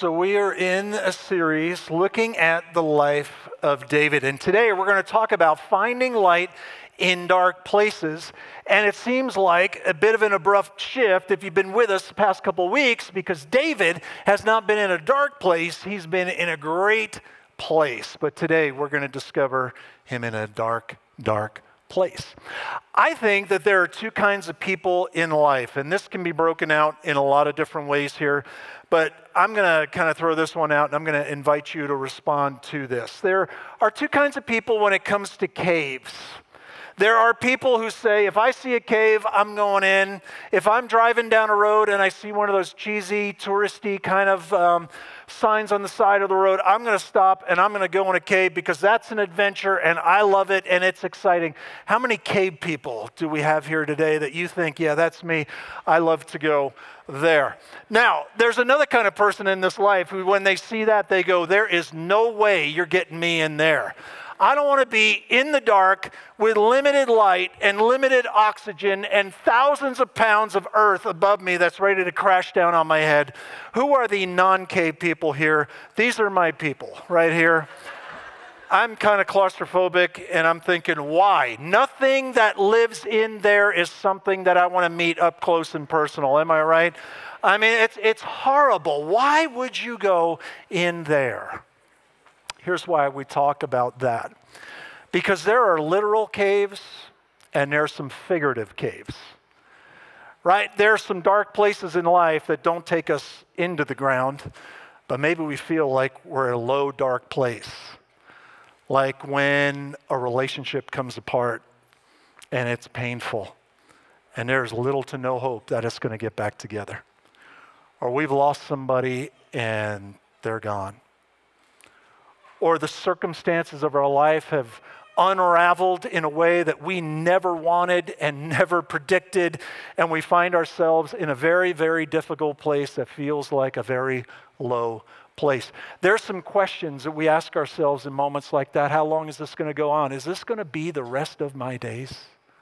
So we are in a series looking at the life of David. And today we're going to talk about finding light in dark places. And it seems like a bit of an abrupt shift if you've been with us the past couple weeks, because David has not been in a dark place, he's been in a great place. But today we're going to discover him in a dark place. I think that there are two kinds of people in life, and this can be broken out in a lot of different ways here, but I'm going to kind of throw this one out, and I'm going to invite you to respond to this. There are two kinds of people when it comes to caves. There are people who say, if I see a cave, I'm going in. If I'm driving down a road and I see one of those cheesy, touristy kind of signs on the side of the road, I'm going to stop and I'm going to go in a cave because that's an adventure and I love it and it's exciting. How many cave people do we have here today that you think, yeah, that's me, I love to go there? Now, there's another kind of person in this life who, when they see that, they go, there is no way you're getting me in there. I don't want to be in the dark with limited light and limited oxygen and thousands of pounds of earth above me that's ready to crash down on my head. Who are the non-cave people here? These are my people right here. I'm kind of claustrophobic and I'm thinking, why? Nothing that lives in there is something that I want to meet up close and personal. Am I right? I mean, it's horrible. Why would you go in there? Here's why we talk about that. Because there are literal caves and there's some figurative caves, right? There are some dark places in life that don't take us into the ground, but maybe we feel like we're in a low, dark place. Like when a relationship comes apart and it's painful and there's little to no hope that it's going to get back together. Or we've lost somebody and they're gone. Or the circumstances of our life have unraveled in a way that we never wanted and never predicted, and we find ourselves in a very, very difficult place that feels like a very low place. There's some questions that we ask ourselves in moments like that. How long is this going to go on? Is this going to be the rest of my days?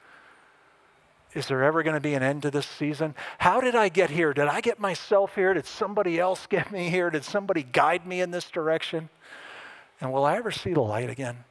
Is there ever going to be an end to this season? How did I get here? Did I get myself here? Did somebody else get me here? Did somebody guide me in this direction? And will I ever see the light again?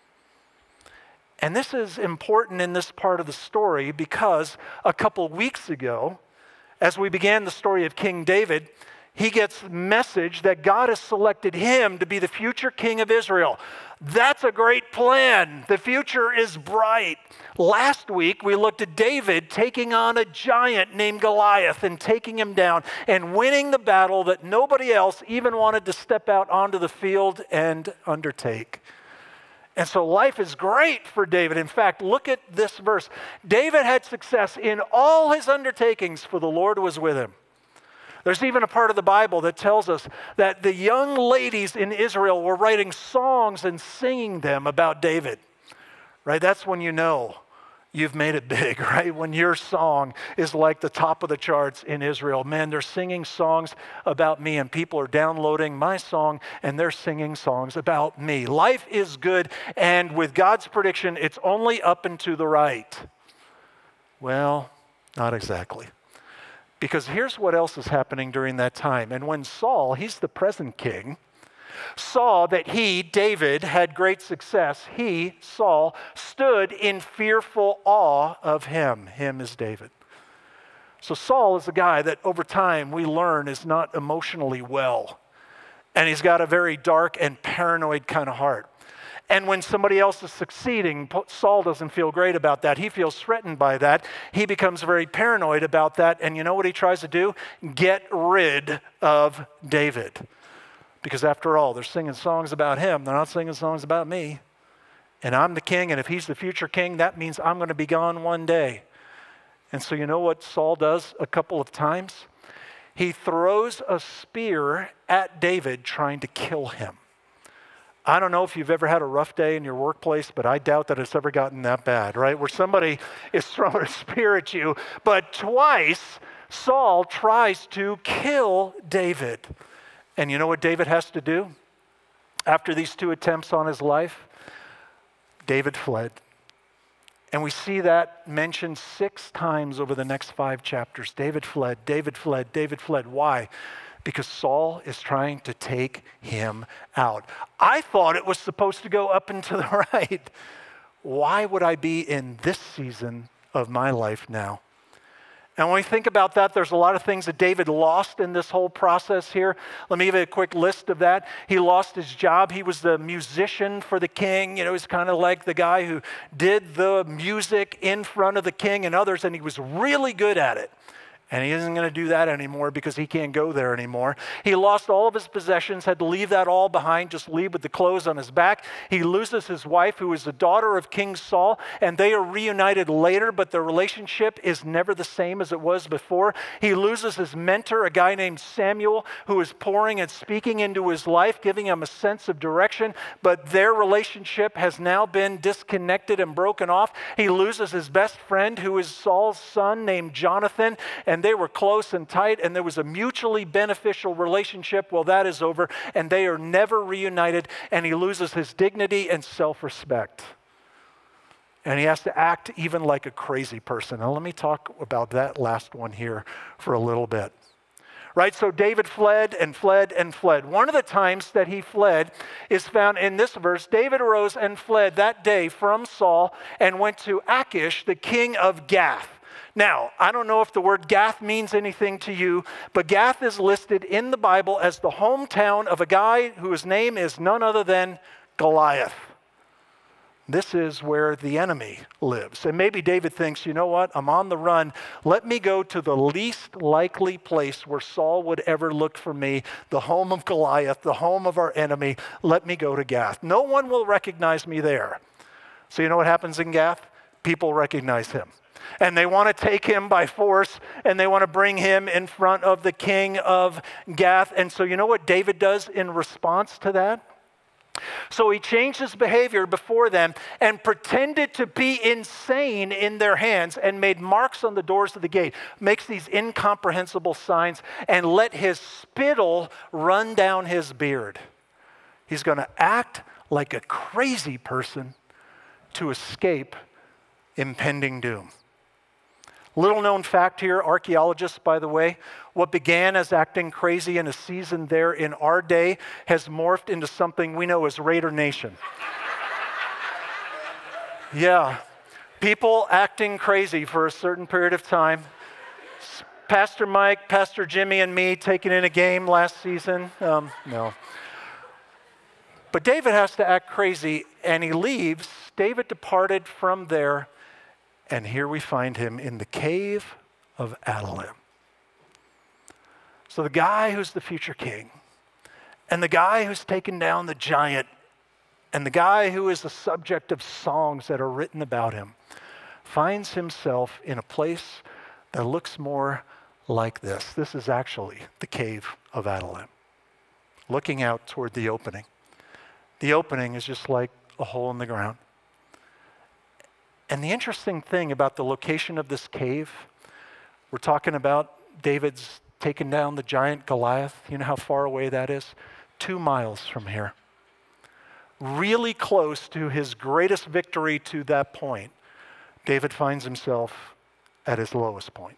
And this is important in this part of the story because a couple weeks ago, as we began the story of King David, he gets the message that God has selected him to be the future king of Israel. That's a great plan. The future is bright. Last week, we looked at David taking on a giant named Goliath and taking him down and winning the battle that nobody else even wanted to step out onto the field and undertake. And so life is great for David. In fact, look at this verse. David had success in all his undertakings, for the Lord was with him. There's even a part of the Bible that tells us that the young ladies in Israel were writing songs and singing them about David, right? That's when you know you've made it big, right? When your song is like the top of the charts in Israel. Man, they're singing songs about me, and people are downloading my song and they're singing songs about me. Life is good, and with God's prediction, it's only up and to the right. Well, not exactly. Because here's what else is happening during that time. And when Saul, he's the present king, saw that he, David, had great success, he, Saul, stood in fearful awe of him. Him is David. So Saul is a guy that over time we learn is not emotionally well. And he's got a very dark and paranoid kind of heart. And when somebody else is succeeding, Saul doesn't feel great about that. He feels threatened by that. He becomes very paranoid about that. And you know what he tries to do? Get rid of David. Because after all, they're singing songs about him. They're not singing songs about me. And I'm the king, and if he's the future king, that means I'm going to be gone one day. And so you know what Saul does a couple of times? He throws a spear at David trying to kill him. I don't know if you've ever had a rough day in your workplace, but I doubt that it's ever gotten that bad, right? Where somebody is throwing a spear at you. But twice, Saul tries to kill David. And you know what David has to do? After these two attempts on his life, David fled. And we see that mentioned 6 times over the next 5 chapters. David fled, David fled, David fled. Why? because Saul is trying to take him out. I thought it was supposed to go up and to the right. Why would I be in this season of my life now? And when we think about that, there's a lot of things that David lost in this whole process here. Let me give you a quick list of that. He lost his job. He was the musician for the king. He's kind of like the guy who did the music in front of the king and others, and he was really good at it. And he isn't going to do that anymore because he can't go there anymore. He lost all of his possessions, had to leave that all behind, just leave with the clothes on his back. He loses his wife, who is the daughter of King Saul, and they are reunited later, but their relationship is never the same as it was before. He loses his mentor, a guy named Samuel, who is pouring and speaking into his life, giving him a sense of direction, but their relationship has now been disconnected and broken off. He loses his best friend, who is Saul's son, named Jonathan, and they were close and tight, and there was a mutually beneficial relationship. Well, that is over, and they are never reunited, and he loses his dignity and self-respect. And he has to act even like a crazy person. Now, let me talk about that last one here for a little bit. Right, so David fled and fled and fled. One of the times that he fled is found in this verse. David arose and fled that day from Saul and went to Achish, the king of Gath. Now, I don't know if the word Gath means anything to you, but Gath is listed in the Bible as the hometown of a guy whose name is none other than Goliath. This is where the enemy lives. And maybe David thinks, you know what, I'm on the run. Let me go to the least likely place where Saul would ever look for me, the home of Goliath, the home of our enemy. Let me go to Gath. No one will recognize me there. So you know what happens in Gath? People recognize him. And they want to take him by force, and they want to bring him in front of the king of Gath. And so you know what David does in response to that? So he changed his behavior before them and pretended to be insane in their hands and made marks on the doors of the gate, makes these incomprehensible signs, and let his spittle run down his beard. He's going to act like a crazy person to escape impending doom. Little known fact here, archaeologists, by the way, what began as acting crazy in a season there in our day has morphed into something we know as Raider Nation. Yeah, people acting crazy for a certain period of time. Pastor Mike, Pastor Jimmy, and me taking in a game last season. No. But David has to act crazy, and he leaves. David departed from there. And here we find him in the cave of Adullam. So the guy who's the future king, and the guy who's taken down the giant, and the guy who is the subject of songs that are written about him, finds himself in a place that looks more like this. This is actually the cave of Adullam, looking out toward the opening. The opening is just like a hole in the ground. And the interesting thing about the location of this cave, we're talking about David's taken down the giant Goliath. You know how far away that is? 2 miles from here. Really close to his greatest victory to that point, David finds himself at his lowest point.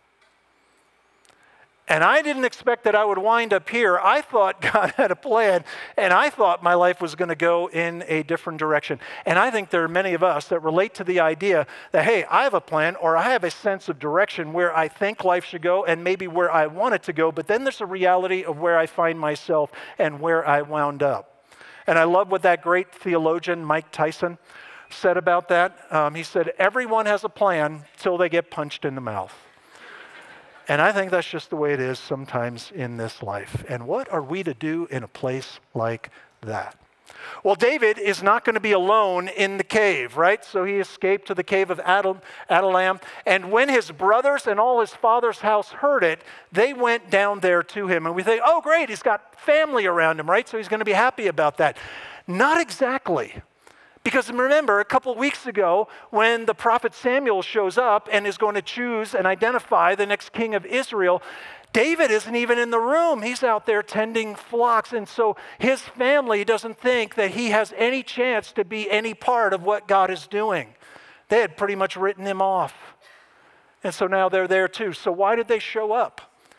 And I didn't expect that I would wind up here. I thought God had a plan, and I thought my life was going to go in a different direction. And I think there are many of us that relate to the idea that, hey, I have a plan, or I have a sense of direction where I think life should go and maybe where I want it to go, but then there's a reality of where I find myself and where I wound up. And I love what that great theologian, Mike Tyson, said about that. He said, everyone has a plan till they get punched in the mouth. And I think that's just the way it is sometimes in this life. And what are we to do in a place like that? Well, David is not going to be alone in the cave, right? So he escaped to the cave of Adullam. And when his brothers and all his father's house heard it, they went down there to him. And we think, oh, great, he's got family around him, right? So he's going to be happy about that. Not exactly. Because remember, a couple weeks ago, when the prophet Samuel shows up and is going to choose and identify the next king of Israel, David isn't even in the room. He's out there tending flocks. And so his family doesn't think that he has any chance to be any part of what God is doing. They had pretty much written him off. And so now they're there too. So why did they show up?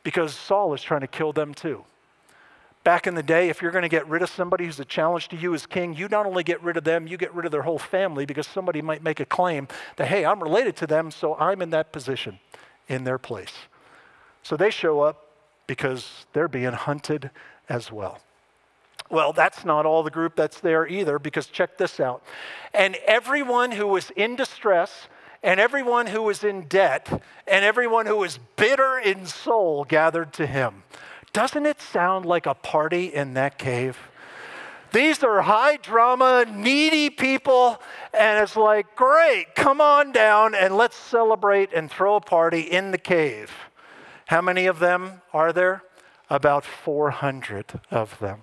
because Saul is trying to kill them too. Back in the day, if you're going to get rid of somebody who's a challenge to you as king, you not only get rid of them, you get rid of their whole family, because somebody might make a claim that, hey, I'm related to them, so I'm in that position in their place. So they show up because they're being hunted as well. Well, that's not all the group that's there either, because check this out. And everyone who was in distress, and everyone who was in debt, and everyone who was bitter in soul gathered to him. Doesn't it sound like a party in that cave? These are high drama, needy people, and it's like, great, come on down and let's celebrate and throw a party in the cave. How many of them are there? About 400 of them.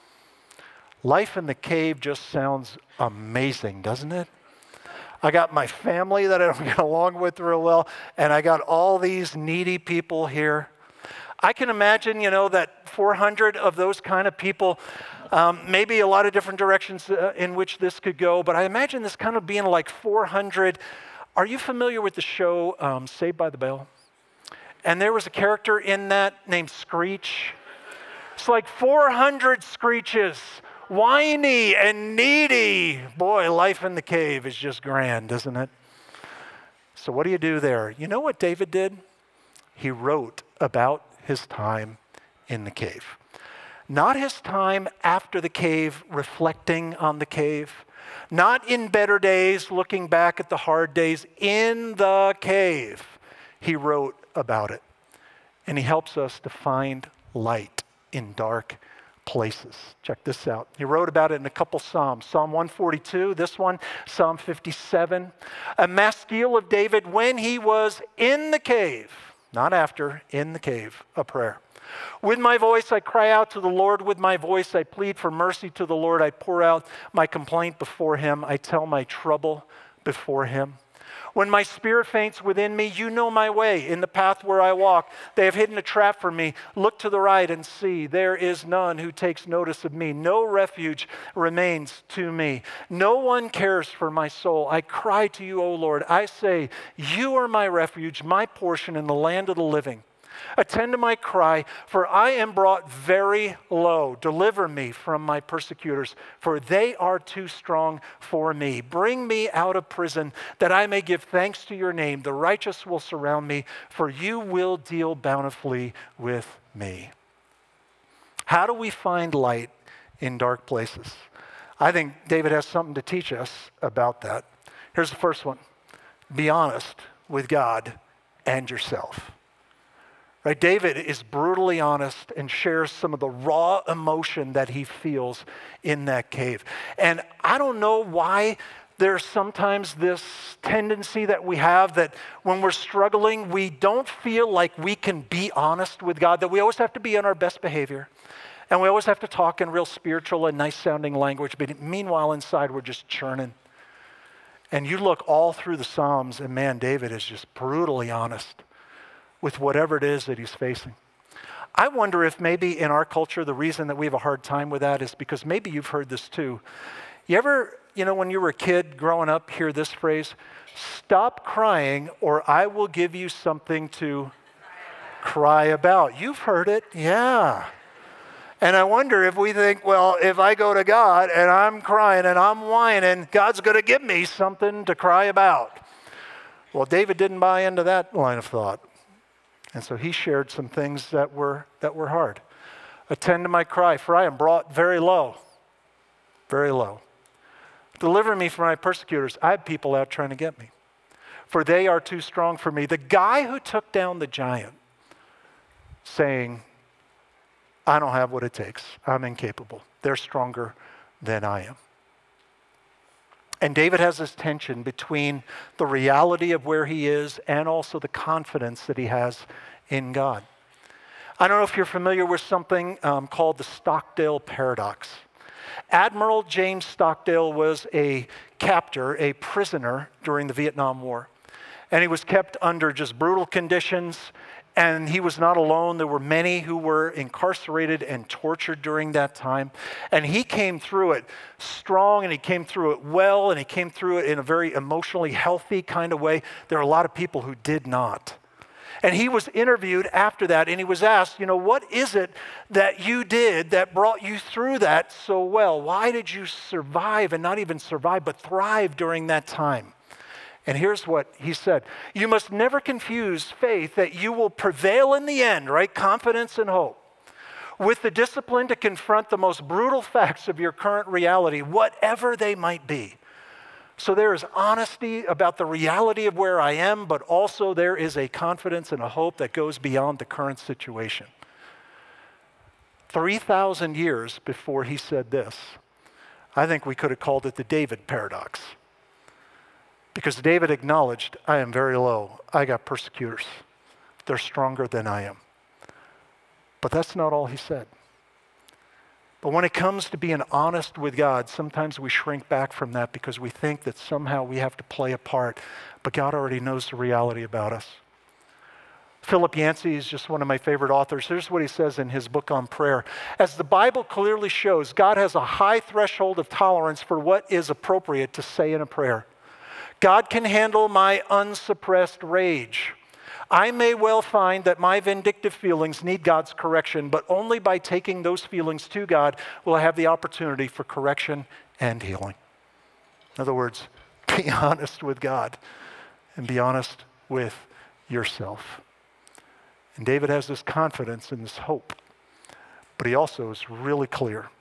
Life in the cave just sounds amazing, doesn't it? I got my family that I don't get along with real well, and I got all these needy people here. I can imagine, that 400 of those kind of people, maybe a lot of different directions in which this could go, but I imagine this kind of being like 400. Are you familiar with the show Saved by the Bell? And there was a character in that named Screech. It's like 400 Screeches, whiny and needy. Boy, life in the cave is just grand, isn't it? So what do you do there? You know what David did? He wrote about his time in the cave. Not his time after the cave, reflecting on the cave. Not in better days, looking back at the hard days. In the cave, he wrote about it. And he helps us to find light in dark places. Check this out. He wrote about it in a couple Psalms. Psalm 142, this one, Psalm 57. A maskil of David when he was in the cave. Not after, in the cave, a prayer. With my voice I cry out to the Lord. With my voice I plead for mercy to the Lord. I pour out my complaint before him. I tell my trouble before him. When my spirit faints within me, you know my way. In the path where I walk, they have hidden a trap for me. Look to the right and see. There is none who takes notice of me. No refuge remains to me. No one cares for my soul. I cry to you, O Lord. I say, you are my refuge, my portion in the land of the living. Attend to my cry, for I am brought very low. Deliver me from my persecutors, for they are too strong for me. Bring me out of prison, that I may give thanks to your name. The righteous will surround me, for you will deal bountifully with me. How do we find light in dark places? I think David has something to teach us about that. Here's the first one. Be honest with God and yourself. Right? David is brutally honest and shares some of the raw emotion that he feels in that cave. And I don't know why there's sometimes this tendency that we have that when we're struggling, we don't feel like we can be honest with God, that we always have to be on our best behavior. And we always have to talk in real spiritual and nice sounding language. But meanwhile, inside, we're just churning. And you look all through the Psalms, and man, David is just brutally honest with whatever it is that he's facing. I wonder if maybe in our culture, the reason that we have a hard time with that is because maybe you've heard this too. You ever, when you were a kid growing up, hear this phrase, stop crying or I will give you something to cry about. You've heard it, yeah. And I wonder if we think, well, if I go to God and I'm crying and I'm whining, God's going to give me something to cry about. Well, David didn't buy into that line of thought. And so he shared some things that were hard. Attend to my cry, for I am brought very low. Very low. Deliver me from my persecutors. I have people out trying to get me, for they are too strong for me. The guy who took down the giant, saying, I don't have what it takes. I'm incapable. They're stronger than I am. And David has this tension between the reality of where he is and also the confidence that he has in God. I don't know if you're familiar with something called the Stockdale Paradox. Admiral James Stockdale was a captor, a prisoner during the Vietnam War. And he was kept under just brutal conditions. And he was not alone. There were many who were incarcerated and tortured during that time. And he came through it strong, and he came through it well, and he came through it in a very emotionally healthy kind of way. There are a lot of people who did not. And he was interviewed after that, and he was asked, what is it that you did that brought you through that so well? Why did you survive, and not even survive, but thrive during that time? And here's what he said. You must never confuse faith that you will prevail in the end, right? Confidence and hope, with the discipline to confront the most brutal facts of your current reality, whatever they might be. So there is honesty about the reality of where I am, but also there is a confidence and a hope that goes beyond the current situation. 3,000 years before he said this, I think we could have called it the David paradox. Because David acknowledged, I am very low. I got persecutors. They're stronger than I am. But that's not all he said. But when it comes to being honest with God, sometimes we shrink back from that because we think that somehow we have to play a part, but God already knows the reality about us. Philip Yancey is just one of my favorite authors. Here's what he says in his book on prayer. As the Bible clearly shows, God has a high threshold of tolerance for what is appropriate to say in a prayer. God can handle my unsuppressed rage. I may well find that my vindictive feelings need God's correction, but only by taking those feelings to God will I have the opportunity for correction and healing. In other words, be honest with God and be honest with yourself. And David has this confidence and this hope, but he also is really clear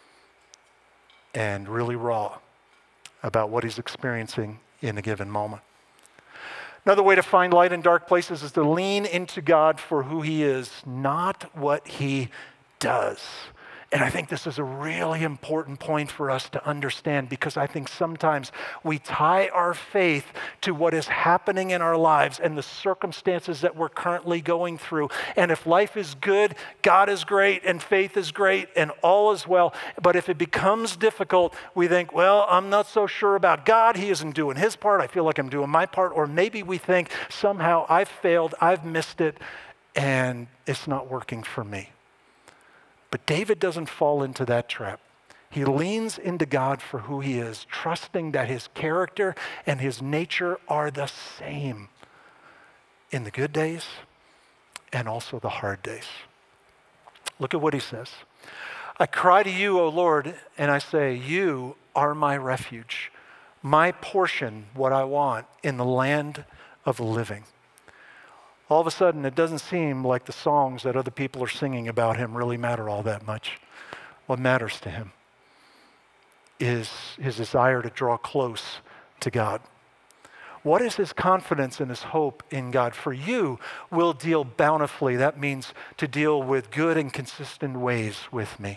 and really raw about what he's experiencing in a given moment. Another way to find light in dark places is to lean into God for who he is, not what he does. And I think this is a really important point for us to understand, because I think sometimes we tie our faith to what is happening in our lives and the circumstances that we're currently going through. And if life is good, God is great, and faith is great, and all is well. But if it becomes difficult, we think, well, I'm not so sure about God. He isn't doing his part. I feel like I'm doing my part. Or maybe we think somehow I've failed, I've missed it, and it's not working for me. But David doesn't fall into that trap. He leans into God for who he is, trusting that his character and his nature are the same in the good days and also the hard days. Look at what he says. I cry to you, O Lord, and I say, you are my refuge, my portion, what I want in the land of the living. All of a sudden, it doesn't seem like the songs that other people are singing about him really matter all that much. What matters to him is his desire to draw close to God. What is his confidence and his hope in God? For you will deal bountifully. That means to deal with good and consistent ways with me.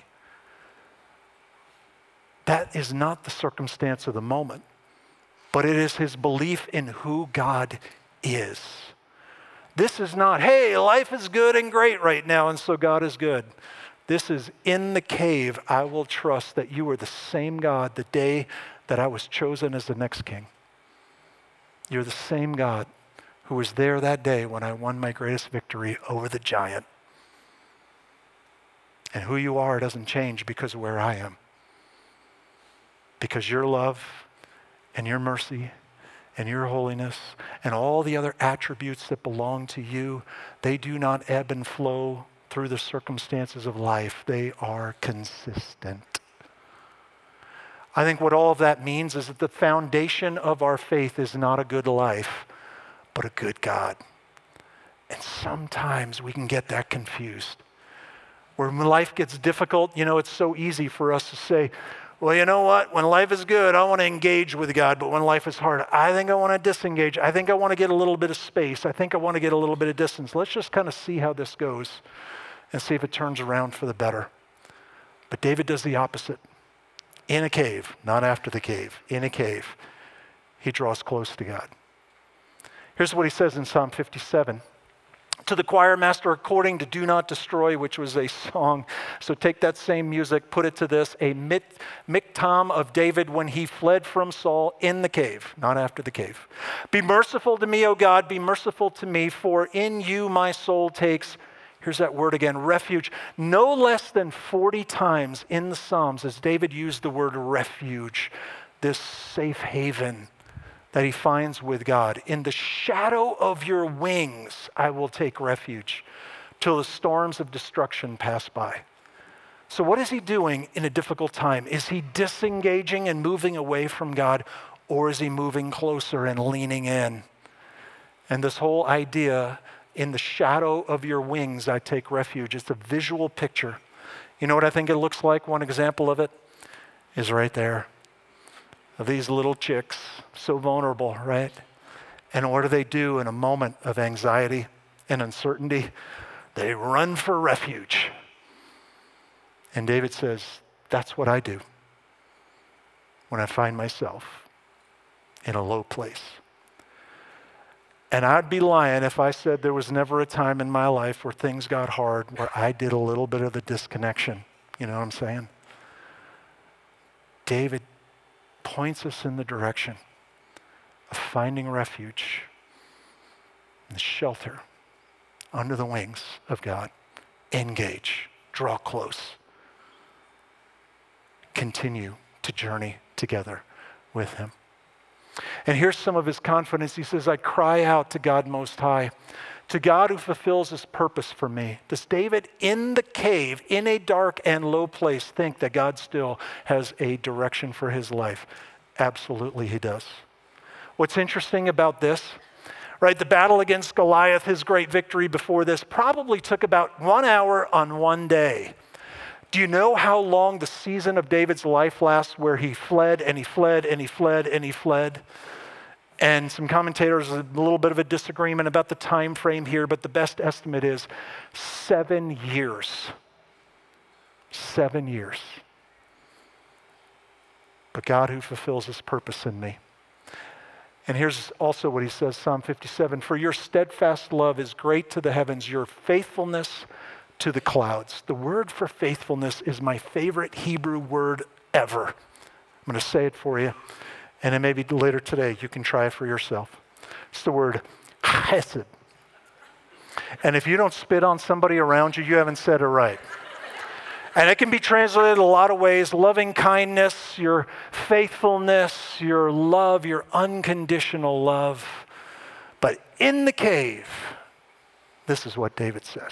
That is not the circumstance of the moment, but it is his belief in who God is. This is not, hey, life is good and great right now, and so God is good. This is, in the cave, I will trust that you are the same God the day that I was chosen as the next king. You're the same God who was there that day when I won my greatest victory over the giant. And who you are doesn't change because of where I am. Because your love and your mercy and your holiness and all the other attributes that belong to you, they do not ebb and flow through the circumstances of life. They are consistent. I think what all of that means is that the foundation of our faith is not a good life, but a good God. And sometimes we can get that confused. When life gets difficult, it's so easy for us to say, well, you know what? When life is good, I want to engage with God, but when life is hard, I think I want to disengage. I think I want to get a little bit of space. I think I want to get a little bit of distance. Let's just kind of see how this goes and see if it turns around for the better. But David does the opposite. In a cave, not after the cave, in a cave, he draws close to God. Here's what he says in Psalm 57. To the choir master, according to Do Not Destroy, which was a song. So take that same music, put it to this, a miktam of David when he fled from Saul in the cave, not after the cave. Be merciful to me, O God, be merciful to me, for in you my soul takes, here's that word again, refuge. No less than 40 times in the Psalms as David used the word refuge, this safe haven, that he finds with God. In the shadow of your wings, I will take refuge till the storms of destruction pass by. So what is he doing in a difficult time? Is he disengaging and moving away from God, or is he moving closer and leaning in? And this whole idea, in the shadow of your wings, I take refuge. It's a visual picture. You know what I think it looks like? One example of it is right there. Of these little chicks, so vulnerable, right? And what do in a moment of anxiety and uncertainty? They run for refuge. And David says, that's what I do when I find myself in a low place. And I'd be lying if I said there was never a time in my life where things got hard, where I did a little bit of the disconnection. You know what I'm saying? David points us in the direction of finding refuge and shelter under the wings of God. Engage, draw close, continue to journey together with him. And here's some of his confidence. He says, I cry out to God Most High, to God who fulfills his purpose for me. Does David in the cave, in a dark and low place, think that God still has a direction for his life? Absolutely he does. What's interesting about this, right? The battle against Goliath, his great victory before this, probably took about 1 hour on one day. Do you know how long the season of David's life lasts, where he fled and he fled and he fled and he fled? And some commentators, a little bit of a disagreement about the time frame here, but the best estimate is 7 years. 7 years. But God who fulfills his purpose in me. And here's also what he says, Psalm 57, for your steadfast love is great to the heavens, your faithfulness to the clouds. The word for faithfulness is my favorite Hebrew word ever. I'm going to say it for you, and then maybe later today you can try it for yourself. It's the word chesed. And if you don't spit on somebody around you, you haven't said it right. And it can be translated a lot of ways: loving kindness, your faithfulness, your love, your unconditional love. But in the cave, this is what David says,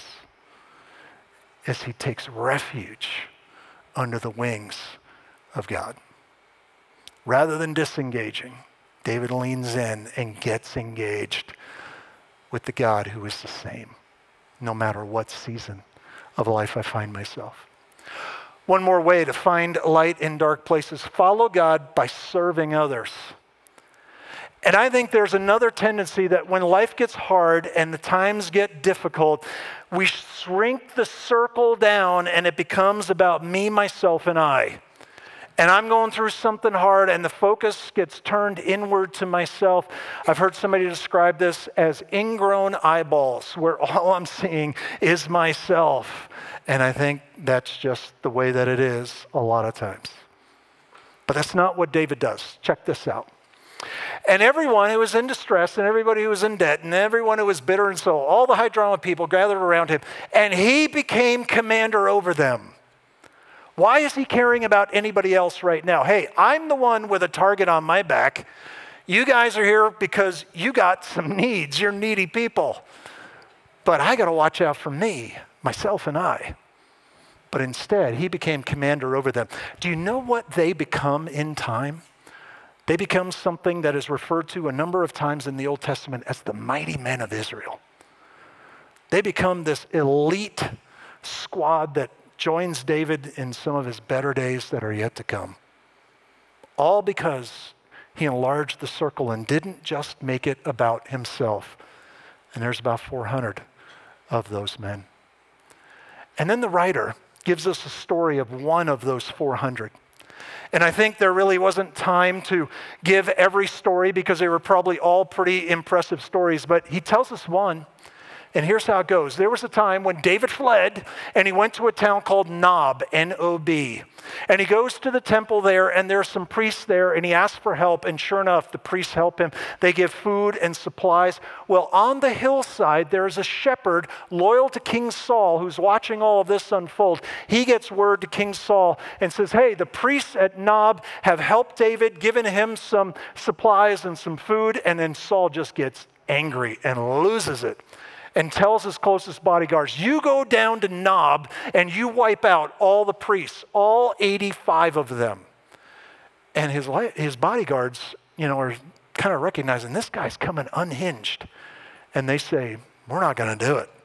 as he takes refuge under the wings of God. Rather than disengaging, David leans in and gets engaged with the God who is the same, no matter what season of life I find myself. One more way to find light in dark places: follow God by serving others. And I think there's another tendency that when life gets hard and the times get difficult, we shrink the circle down and it becomes about me, myself, and I. And I'm going through something hard and the focus gets turned inward to myself. I've heard somebody describe this as ingrown eyeballs, where all I'm seeing is myself. And I think that's just the way that it is a lot of times. But that's not what David does. Check this out. And everyone who was in distress, and everybody who was in debt, and everyone who was bitter and so, all the high drama people gathered around him, and he became commander over them. Why is he caring about anybody else right now? Hey, I'm the one with a target on my back. You guys are here because you got some needs. You're needy people. But I got to watch out for me, myself and I. But instead, he became commander over them. Do you know what they become in time? They become something that is referred to a number of times in the Old Testament as the mighty men of Israel. They become this elite squad that joins David in some of his better days that are yet to come. All because he enlarged the circle and didn't just make it about himself. And there's about 400 of those men. And then the writer gives us a story of one of those 400. And I think there really wasn't time to give every story because they were probably all pretty impressive stories, but he tells us one. And here's how it goes. There was a time when David fled and he went to a town called Nob, N-O-B. And he goes to the temple there and there's some priests there and he asks for help. And sure enough, the priests help him. They give food and supplies. Well, on the hillside, there's a shepherd loyal to King Saul who's watching all of this unfold. He gets word to King Saul and says, hey, the priests at Nob have helped David, given him some supplies and some food. And then Saul just gets angry and loses it and tells his closest bodyguards, you go down to Nob and you wipe out all the priests, all 85 of them. And his bodyguards, are kind of recognizing this guy's coming unhinged. And they say, we're not going to do it.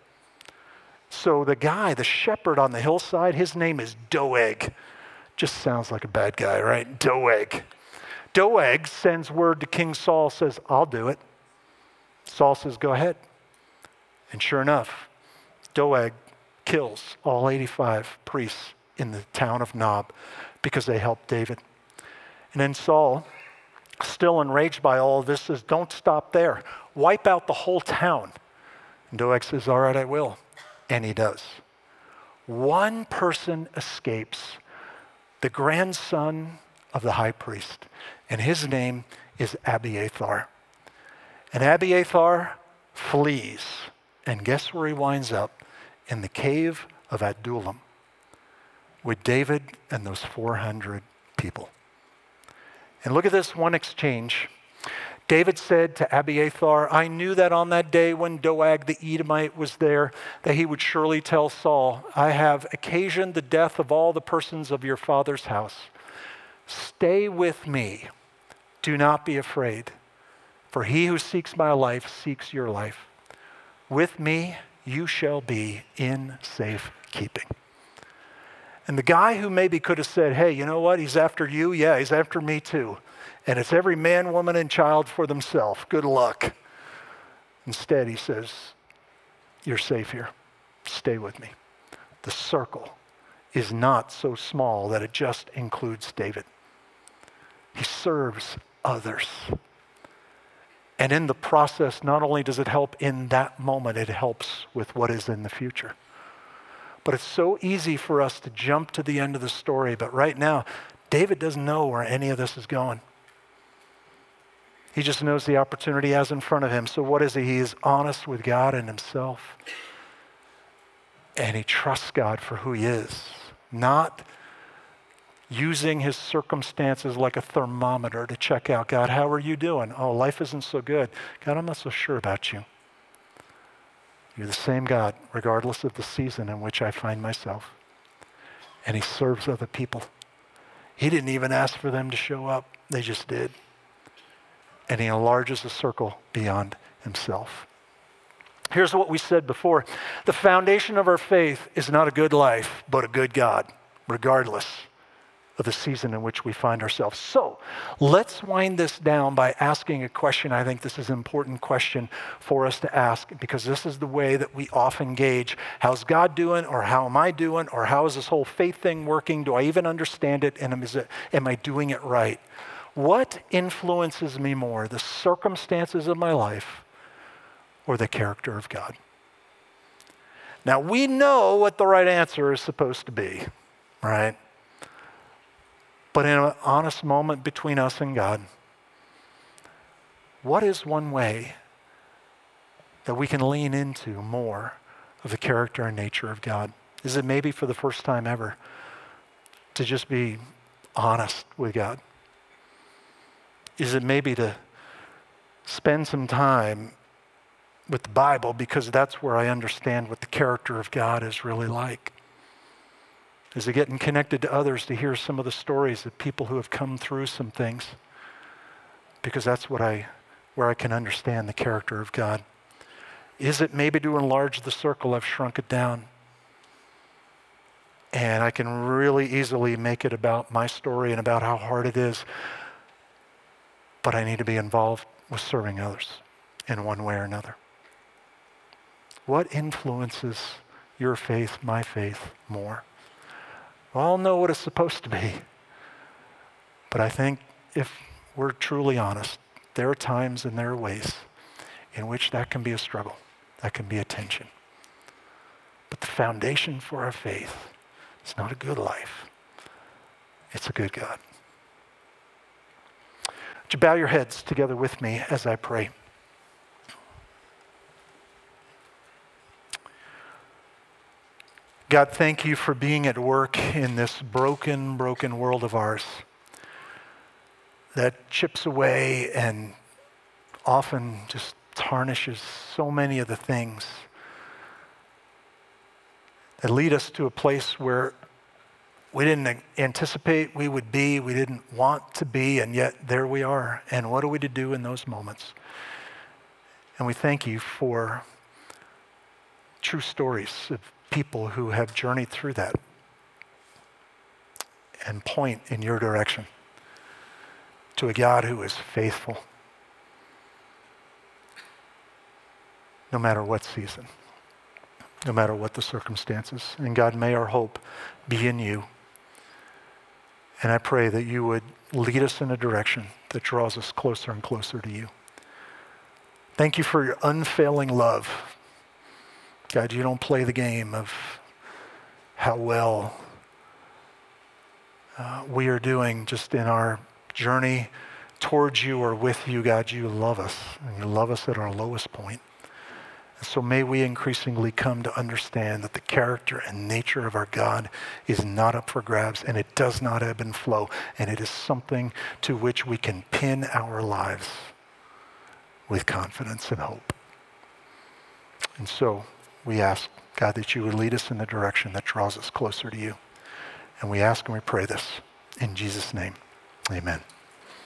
So the shepherd on the hillside, his name is Doeg. Just sounds like a bad guy, right? Doeg. Doeg sends word to King Saul, says, I'll do it. Saul says, go ahead. And sure enough, Doeg kills all 85 priests in the town of Nob because they helped David. And then Saul, still enraged by all of this, says, don't stop there. Wipe out the whole town. And Doeg says, all right, I will. And he does. One person escapes, the grandson of the high priest. And his name is Abiathar. And Abiathar flees. And guess where he winds up? In the cave of Adullam with David and those 400 people. And look at this one exchange. David said to Abiathar, I knew that on that day when Doeg the Edomite was there, that he would surely tell Saul, I have occasioned the death of all the persons of your father's house. Stay with me. Do not be afraid. For he who seeks my life seeks your life. With me, you shall be in safe keeping. And the guy who maybe could have said, hey, you know what? He's after you. Yeah, he's after me too. And it's every man, woman, and child for themselves. Good luck. Instead, he says, you're safe here. Stay with me. The circle is not so small that it just includes David. He serves others. And in the process, not only does it help in that moment, it helps with what is in the future. But it's so easy for us to jump to the end of the story. But right now, David doesn't know where any of this is going. He just knows the opportunity he has in front of him. So what is he? He is honest with God and himself. And he trusts God for who he is, not using his circumstances like a thermometer to check out, God, how are you doing? Oh, life isn't so good. God, I'm not so sure about you. You're the same God, regardless of the season in which I find myself. And he serves other people. He didn't even ask for them to show up. They just did. And he enlarges the circle beyond himself. Here's what we said before. The foundation of our faith is not a good life, but a good God, regardless of the season in which we find ourselves. So let's wind this down by asking a question. I think this is an important question for us to ask because this is the way that we often gauge, how's God doing, or how am I doing, or how is this whole faith thing working? Do I even understand it, and am I doing it right? What influences me more, the circumstances of my life or the character of God? Now, we know what the right answer is supposed to be, right? But in an honest moment between us and God, what is one way that we can lean into more of the character and nature of God? Is it maybe for the first time ever to just be honest with God? Is it maybe to spend some time with the Bible because that's where I understand what the character of God is really like? Is it getting connected to others to hear some of the stories of people who have come through some things? Because that's where I can understand the character of God. Is it maybe to enlarge the circle? I've shrunk it down. And I can really easily make it about my story and about how hard it is. But I need to be involved with serving others in one way or another. What influences your faith, my faith, more? We all know what it's supposed to be. But I think if we're truly honest, there are times and there are ways in which that can be a struggle. That can be a tension. But the foundation for our faith is not a good life. It's a good God. Would you bow your heads together with me as I pray? God, thank you for being at work in this broken world of ours that chips away and often just tarnishes so many of the things that lead us to a place where we didn't anticipate we would be, we didn't want to be, and yet there we are. And what are we to do in those moments? And we thank you for true stories of people who have journeyed through that and point in your direction to a God who is faithful no matter what season, no matter what the circumstances. And God, may our hope be in you. And I pray that you would lead us in a direction that draws us closer and closer to you. Thank you for your unfailing love. God, you don't play the game of how well we are doing just in our journey towards you or with you. God, you love us, and you love us at our lowest point. And so may we increasingly come to understand that the character and nature of our God is not up for grabs, and it does not ebb and flow, and it is something to which we can pin our lives with confidence and hope. And so we ask, God, that you would lead us in the direction that draws us closer to you. And we ask and we pray this in Jesus' name. Amen.